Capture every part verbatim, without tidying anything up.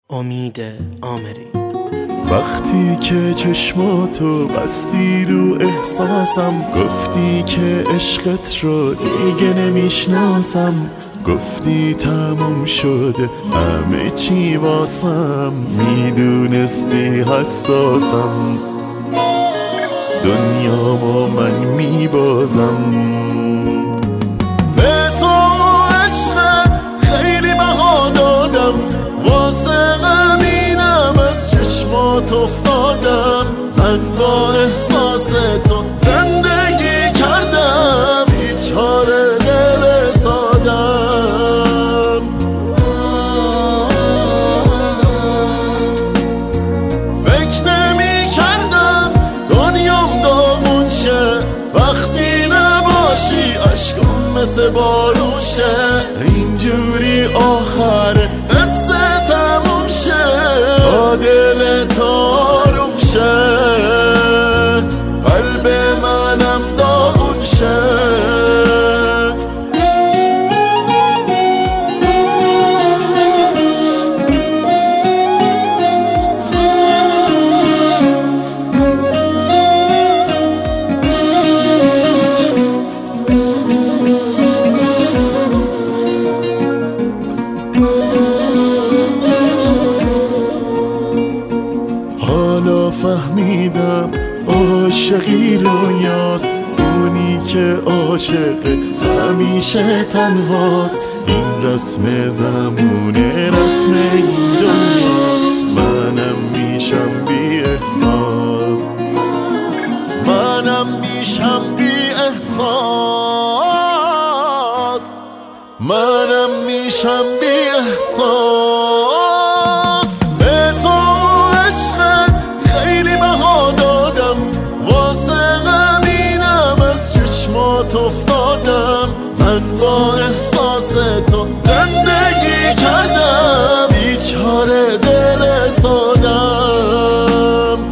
امید آمری. وقتی که چشماتو بستی رو احساسم، گفتی که عشقت رو دیگه نمیشناسم، گفتی تموم شده همه چی واسم، میدونستی حساسم دنیامو من میبازم. به تو عشقت خیلی بها دادم، واسه غمینم از چشمات افتادم، من با احساس تو زندگی کردم، بیچاره دل سادم. فکر نمی کردم دنیام داغون شه، وقتی نباشی عشقم مثل باروشه، اینجوری آخره قصه تموم شه، تا دل تاروم شه، قلب منم داغون شه. حالا فهمیدم عاشقی رویاست، اونی که عاشق همیشه تنهاست، این رسم زمونه رسم این دنیاست، منم میشم بی احساس، منم میشم بی احساس، منم میشم بی احساس. افتادم من با احساس تو زندگی کردم، بیچاره دل سادم.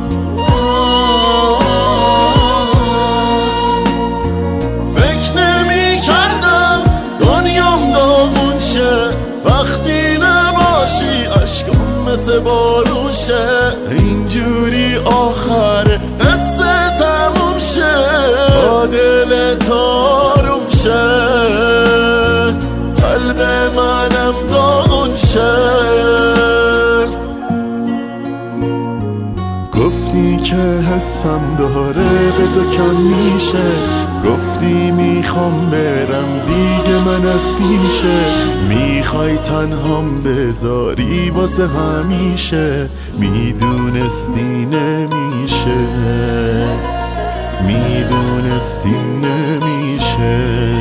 فکر نمی کردم دنیام داغون شه، وقتی نباشی عشقم مثل باروشه، اینجوری آخره قصه تموم شه، تا دل تاروم شه، قلب منم داغون شه. گفتی که حسم داره به تو کم میشه، گفتی میخوام برم دیگه من از پیشه، میخوای تنهام بذاری واسه همیشه، میدونستی نمیشه، میدونستی نمیشه.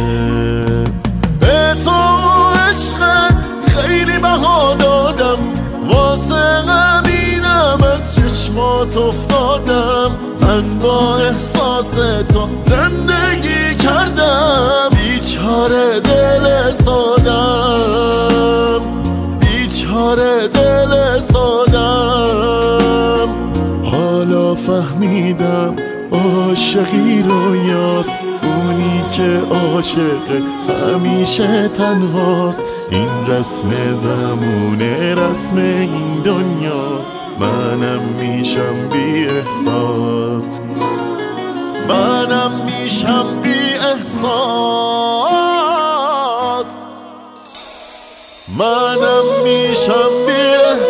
به تو عشقت خیلی بها دادم، واسه غمینم از چشمات افتادم، من با احساس تو زندگی کردم، بیچاره دل سادم، بیچاره دل سادم. حالا فهمیدم عاشقی رویاست، اونی که عاشق همیشه تنهاست، این رسم زمونه رسم این دنیاست، منم میشم بی احساس، منم میشم بی احساس، منم میشم بی احساس.